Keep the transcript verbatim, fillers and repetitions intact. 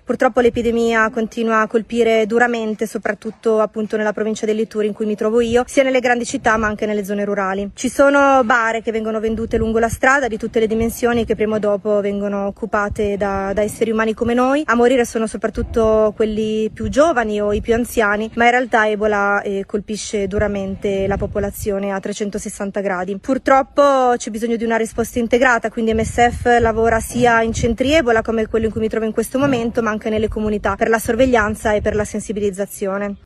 Purtroppo l'epidemia continua a colpire duramente, soprattutto appunto nella provincia del Liguria in cui mi trovo io, sia nelle grandi città ma anche nelle zone rurali. Ci sono bare che vengono vendute lungo la strada di tutte le dimensioni che prima o dopo vengono occupate da, da esseri umani come noi. A morire sono soprattutto quelli più giovani o i più anziani, ma in realtà Ebola eh, colpisce duramente la popolazione a trecentosessanta gradi. Purtroppo c'è bisogno di una risposta integrata, quindi M S F lavora sia in centri Ebola come quello in cui mi trovo in questo momento, ma anche nelle comunità per la sorveglianza e per la sensibilizzazione.